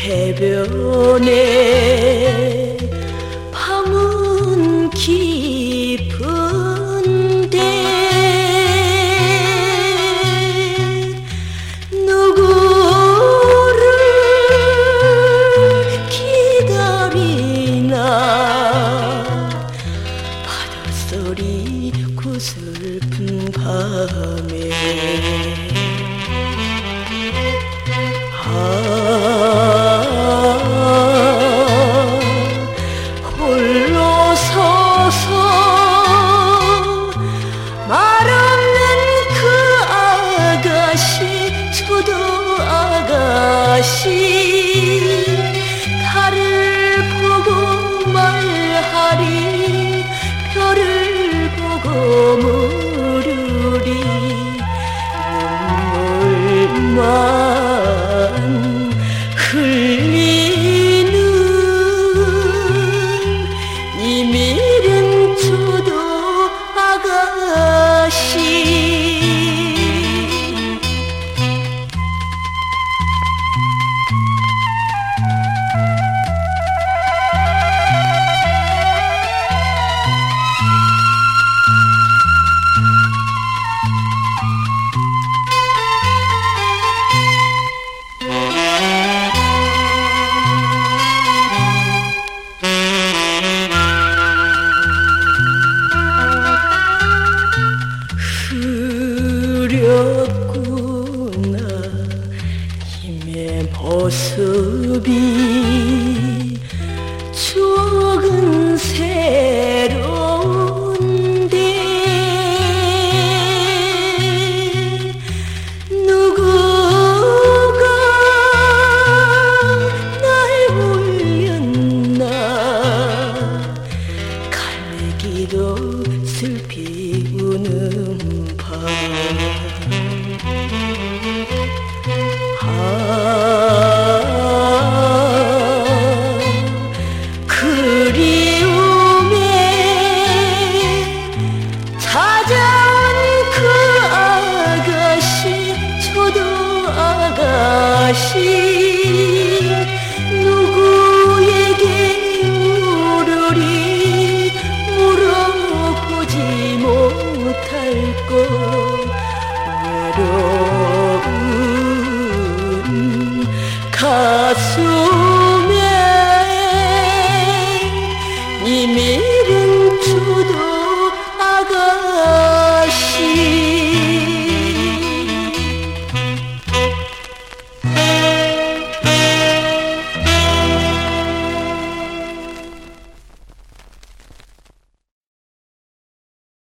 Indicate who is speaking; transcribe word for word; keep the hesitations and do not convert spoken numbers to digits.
Speaker 1: 해변에 밤은 깊은데 누구를 기다리나 바닷소리 구슬픈 밤에 아 홀로 서서 말 없는 그 아가씨 저도 아가씨 달을 보고 말하리 별을 보고 물으리 눈물만 흘리는 이밀은 저도 아가씨 흐렸구나 힘의 모습이 추억은 새로운데 누구가 날 울렸나 갈매기도 슬피 우는 밤 아, 그리움에 찾아온 그 아가씨 저도 아가씨